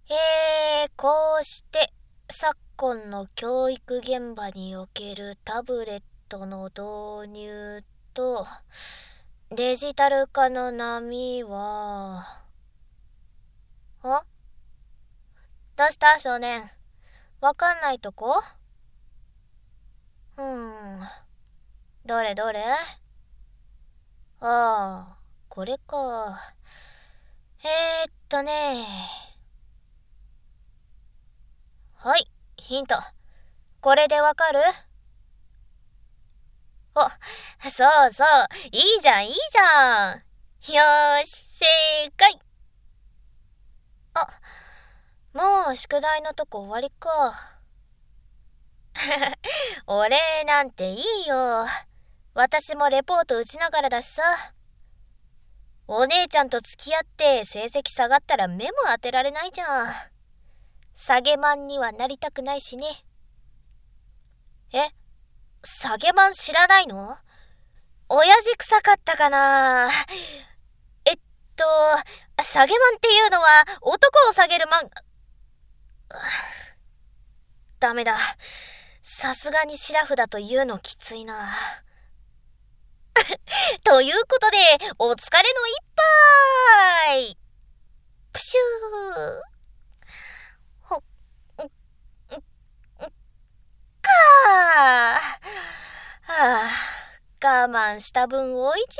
こうして昨今の教育現場におけるタブレットの導入とデジタル化の波は、どうした少年、わかんないとこ？どれどれ？これか。はい、ヒント。これでわかる？そうそう、いいじゃんいいじゃん。よーし、正解。もう宿題のとこ終わりか。お礼なんていいよ。私もレポート打ちながらだしさ。お姉ちゃんと付き合って成績下がったら目も当てられないじゃん。下げマンにはなりたくないしね。下げマン知らないの？親父臭かったかな。下げマンっていうのは男を下げるマン。ダメだ。さすがにシラフだと言うのきついな。ということで、お疲れの一杯。プシュー。我慢した分おいし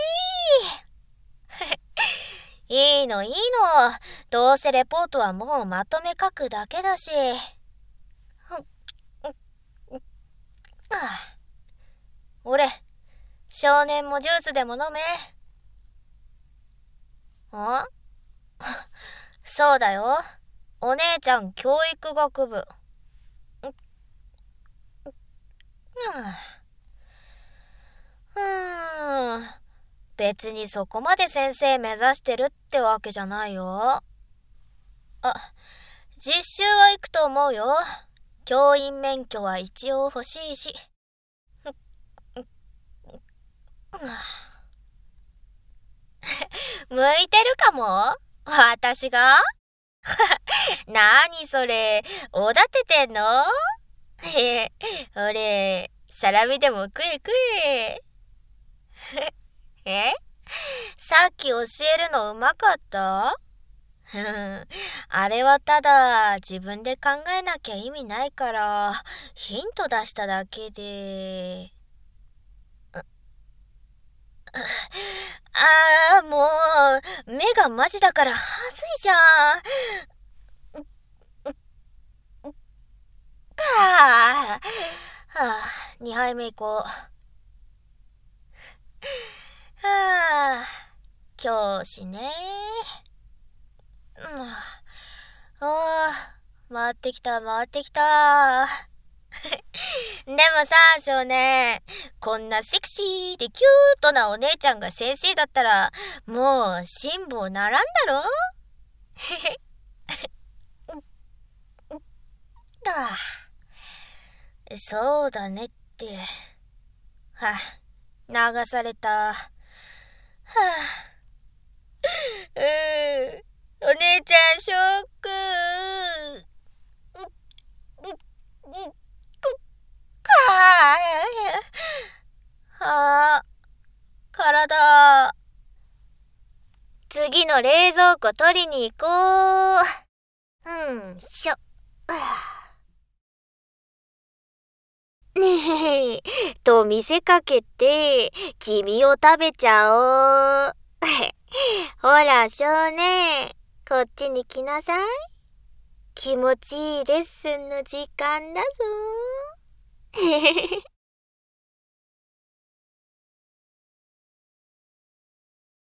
い。いいのいいの。どうせレポートはもうまとめ書くだけだし。俺、少年もジュースでも飲め。そうだよ。お姉ちゃん教育学部。別にそこまで先生目指してるってわけじゃないよ。実習は行くと思うよ。教員免許は一応欲しいし。向いてるかも？私が？なにそれ、おだててんの？俺、サラミでも食え食え。さっき教えるのうまかった？あれはただ自分で考えなきゃ意味ないからヒント出しただけで。もう目がマジだからはずいじゃん。2杯目行こう。教師ね。回ってきた回ってきた。でもさ、少年、こんなセクシーでキュートなお姉ちゃんが先生だったらもう辛抱ならんだろ。そうだねって。流された。お姉ちゃんショック。体。次の冷蔵庫取りに行こう。しょ。ねえ、と見せかけて、君を食べちゃおう。ほら、少年、こっちに来なさい。気持ちいいレッスンの時間だぞ。